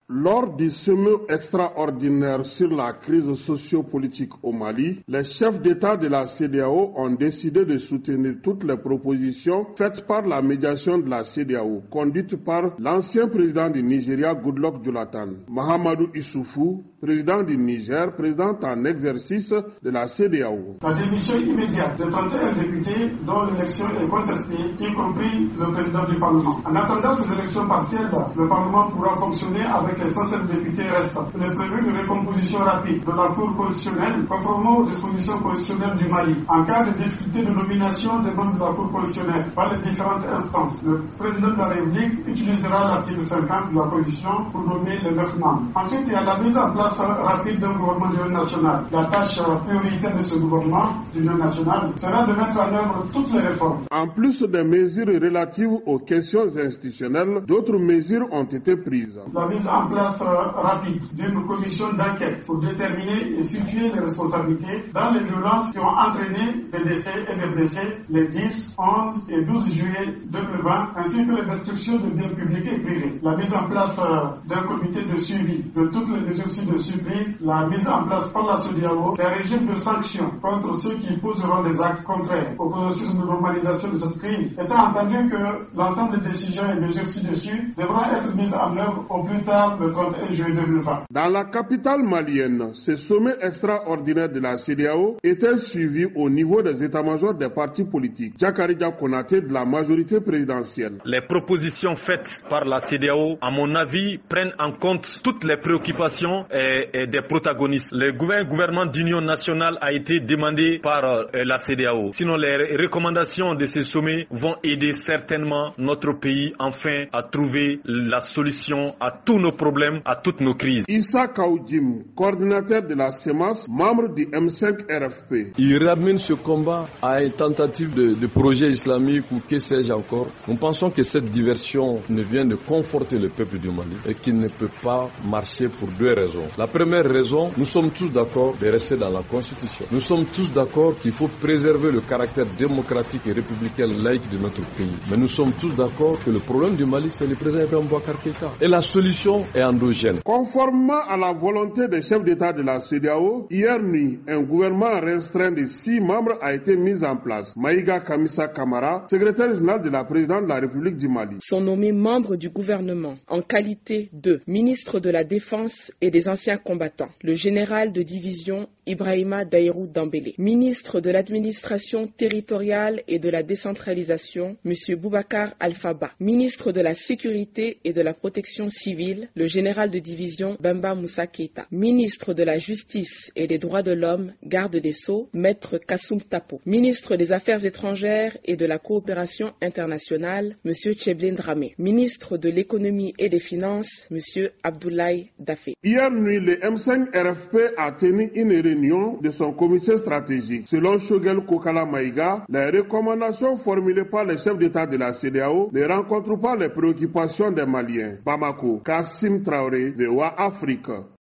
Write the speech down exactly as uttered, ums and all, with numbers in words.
Lors du sommet extraordinaire sur la crise socio-politique au Mali, les chefs d'État de la C E D E A O ont décidé de soutenir toutes les propositions faites par la médiation de la C E D E A O, conduite par l'ancien président du Nigeria, Goodluck Jonathan. Mahamadou Issoufou, président du Niger, président en exercice de la C E D E A O. La démission immédiate de trente et un députés dont l'élection est contestée, y compris le président du Parlement. En attendant ces élections partielles, le Parlement pourra fonctionner avec les cent seize députés restants. Il est prévu une recomposition rapide de la Cour constitutionnelle conformément aux dispositions constitutionnelles du Mali. En cas de difficulté de nomination des membres de la Cour constitutionnelle par les différentes instances, le président de la République utilisera l'article cinquante de la Constitution pour nommer les neuf membres. Ensuite, il y a la mise en place rapide d'un gouvernement d'union nationale. La tâche prioritaire de ce gouvernement d'union nationale sera de mettre en œuvre toutes les réformes. En plus des mesures relatives aux questions institutionnelles, d'autres mesures ont été prises. La mise en place rapide d'une commission d'enquête pour déterminer et situer les responsabilités dans les violences qui ont entraîné des décès et des blessés les dix, onze et douze juillet deux mille vingt, ainsi que les destructions de biens publics et privés. La mise en place d'un comité de suivi de toutes les mesures de surprise, la mise en place par la C E D E A O d'un régime de sanctions contre ceux qui poseront des actes contraires au processus de normalisation de cette crise, étant entendu que l'ensemble des décisions et mesures ci-dessus devront être mises en œuvre au plus tard le trente et un juillet deux mille vingt. Dans la capitale malienne, ce sommet extraordinaire de la C E D E A O était suivi au niveau des états-majors des partis politiques. Djakarija Konaté de la majorité présidentielle. Les propositions faites par la C E D E A O, à mon avis, prennent en compte toutes les préoccupations et, et des protagonistes. Le gouvernement d'union nationale a été demandé par euh, la C E D E A O. Sinon, les recommandations de ce sommet vont aider certainement notre pays enfin à trouver la solution à tous nos problèmes, à toutes nos crises. Issa Kaoudjim, coordinateur de la C E M A S, membre du M cinq R F P. Il ramène ce combat à une tentative de, de projet islamique ou que sais-je encore. Nous pensons que cette diversion ne vient de conforter le peuple du Mali et qu'il ne peut pas marcher pour deux raisons. La première raison, nous sommes tous d'accord de rester dans la Constitution. Nous sommes tous d'accord qu'il faut préserver le caractère démocratique et républicain laïque de notre pays. Mais nous sommes tous d'accord que le problème du Mali, c'est le président Ibrahim Boubacar Keïta. Et la solution est endogène. Conformément à la volonté des chefs d'État de la C E D E A O, hier nuit, un gouvernement restreint de six membres a été mis en place. Maïga Kamisa Kamara, secrétaire général de la présidente de la République du Mali, sont nommés membres du gouvernement en qualité de ministre de la Défense et des anciens combattants, le général de division Ibrahima Daïrou Dambélé, ministre de l'administration territoriale et de la décentralisation, M. Boubacar Alphaba, ministre de la sécurité et de la protection civile, le général de division Bemba Moussa Keïta, ministre de la justice et des droits de l'homme, garde des Sceaux, maître Kassoum Tapo, ministre des affaires étrangères et de la coopération internationale, M. Tcheblin Dramé, ministre de l'économie et des finances, M. Abdoulaye Dafé. Hier nuit, le M cinq R F P a tenu une réunion de son comité stratégique. Selon Shogel Kokala Maïga, les recommandations formulées par les chefs d'État de la C E D E A O ne rencontrent pas les préoccupations des Maliens. Bamako, Kassim Traoré, V O A Afrique.